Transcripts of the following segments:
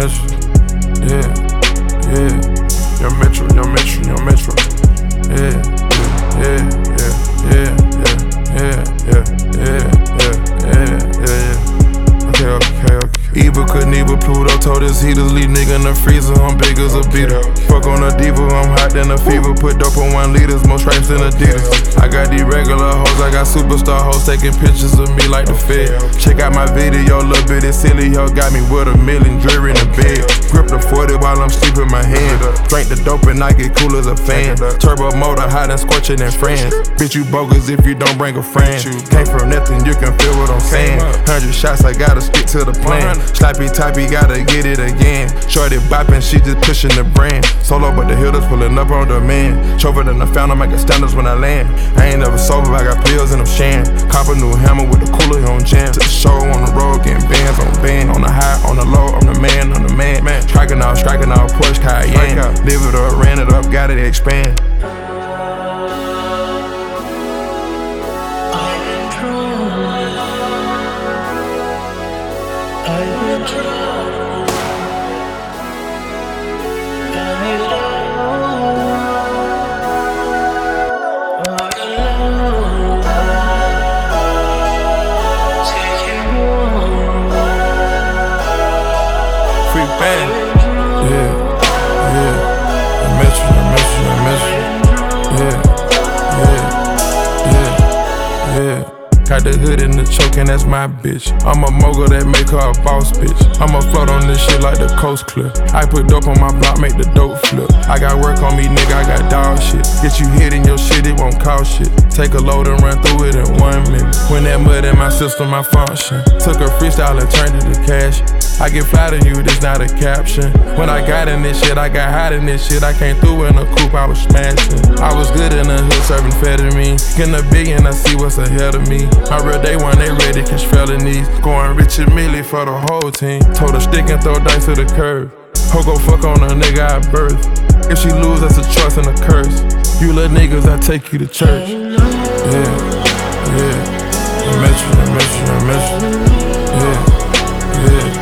Metro. Yeah, yeah. Young Metro, Young Metro, Young Metro. Yeah, yeah, yeah, yeah, yeah, yeah, yeah, yeah, yeah. Okay. Eva Knievel, Pluto told his heaters, leave nigga in the freezer, I'm big as a beater. Fuck on a diva, I'm hot than a fever. Put dope on 1 liters, more stripes than Adidas. I got these regular hoes, I got superstar hoes taking pictures of me like the Fed. Check out my video, little bit of silly, yo, got me with $1 million jewelry in the bed. Grip the 40 while I'm sleeping my hand. Drink the dope and I get cool as a fan. Turbo motor, hot and scorching in France. Bitch, you bogus if you don't bring a friend. Came from nothing, you can feel what I'm saying. 100 shots, I gotta stick to the plan. Slappy typey, gotta get it again. Shorty bopping, she just pushing the brand. Solo, but the hitters pulling up on demand. Chover than the fountain, making standards when I land. I ain't never sober, I got pills and I'm sharing. Cop a new hammer with the cooler on jam. To the show on the road, getting bands on band. On the high, on the low, I'm the man, I'm the man. Striking out, Porsche Cayenne. Live it up, ran it up, gotta expand. Free band, yeah. I miss you, yeah. Got the hood in the choke and that's my bitch. I'm a mogul that make her a boss bitch. I'ma float on this shit like the coast clip. I put dope on my block, make the dope flip. I got work on me, nigga, I got dog shit. Get you hit in your shit, it won't cost shit. Take a load and run through it in 1 minute. When that mud in my system, I function. Took a freestyle and turned it to cash. I get fly than you, this not a caption. When I got in this shit, I got hot in this shit. I came through in a coupe, I was smashing. I was good in the hood, serving amphetamine. Getting $1 billion, I see what's ahead of me. My real day one, they ready, catch felonies. Going rich and milli for the whole team. Told her stick and throw dice to the curve. Ho go fuck on a nigga I birth. If she lose, that's a choice and a curse. You little niggas, I take you to church. Yeah. I miss you. Yeah.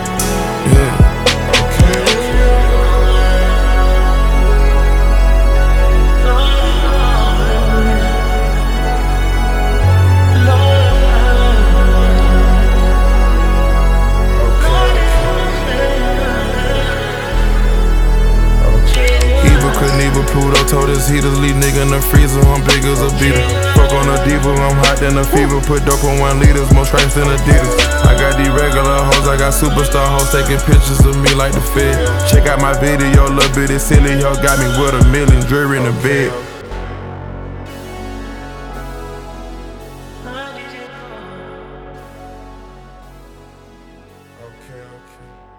Pluto told his heaters, leave nigga in the freezer, I'm big as a beater. Fuck on a diva, I'm hot than a fever. Put dope on 1 liters, more stripes than Adidas. I got these regular hoes, I got superstar hoes taking pictures of me like the Fed. Check out my video, little bit of silly, yo, got me with $1 million jewelry in the bed. Okay.